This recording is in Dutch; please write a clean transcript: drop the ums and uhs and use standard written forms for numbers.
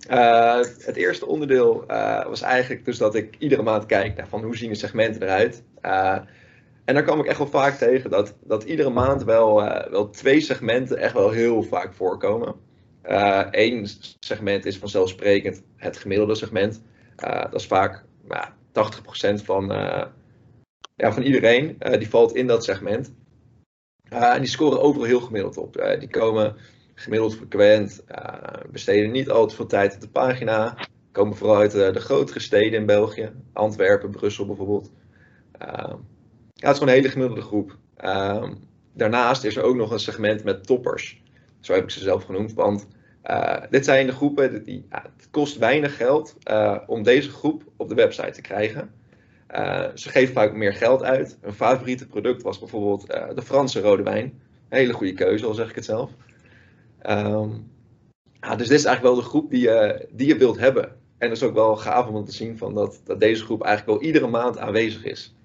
Het eerste onderdeel was eigenlijk dus dat ik iedere maand kijk naar van hoe zien de segmenten eruit. En daar kwam ik echt wel vaak tegen dat iedere maand wel twee segmenten echt wel heel vaak voorkomen. Eén segment is vanzelfsprekend het gemiddelde segment. Dat is vaak 80% van iedereen. Die valt in dat segment. En die scoren overal heel gemiddeld op. Die komen gemiddeld frequent, besteden niet al te veel tijd op de pagina. Komen vooral uit de grotere steden in België. Antwerpen, Brussel bijvoorbeeld. Ja, het is gewoon een hele gemiddelde groep. Daarnaast is er ook nog een segment met toppers. Zo heb ik ze zelf genoemd. Want dit zijn de groepen, het kost weinig geld om deze groep op de website te krijgen. Ze geven vaak meer geld uit. Een favoriete product was bijvoorbeeld de Franse rode wijn. Een hele goede keuze, al zeg ik het zelf. Dus dit is eigenlijk wel de groep die je wilt hebben. En dat is ook wel gaaf om te zien van dat deze groep eigenlijk wel iedere maand aanwezig is.